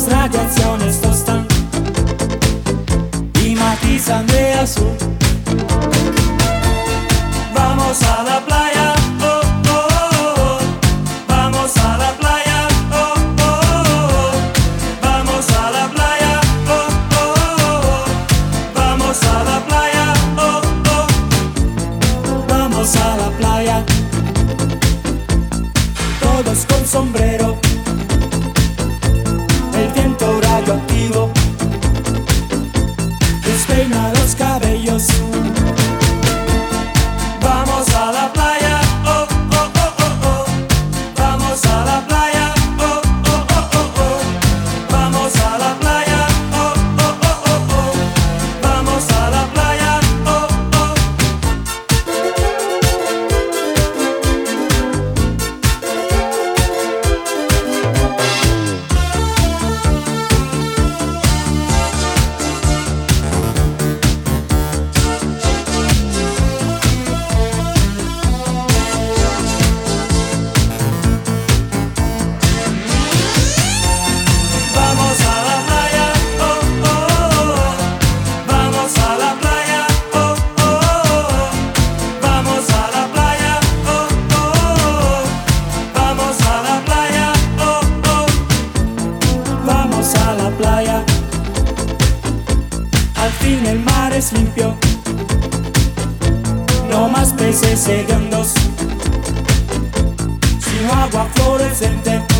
Las radiaciones tostan y matizan de azul. Vamos a la playa, oh, oh, oh. Vamos a la playa, oh, oh, oh. Vamos a la playa, oh, oh, oh. Vamos a la playa, oh, oh. Vamos a la playa. Todos con sombrero, el viento radioactivo despeina los cabellos. Vamos a la playa, oh, oh, oh, oh, oh. Vamos a la playa, oh, oh, oh, oh, oh. Vamos a la playa, oh, oh, oh, oh, oh. Vamos a la playa, oh, oh. Vamos a la playa, oh, oh, oh. Vamos a la playa, oh, oh, oh. Vamos a la playa, oh, oh, oh. Vamos a la playa, oh, oh. Vamos a la playa. Al fin el mar es limpio, no más peces hediondos, sino agua fluorescente.